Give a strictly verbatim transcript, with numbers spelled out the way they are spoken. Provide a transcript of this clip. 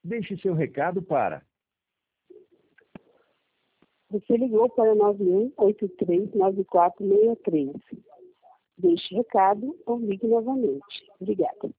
Deixe seu recado para... Você ligou para nove um oito três nove quatro seis três. Deixe recado ou ligue novamente. Obrigada.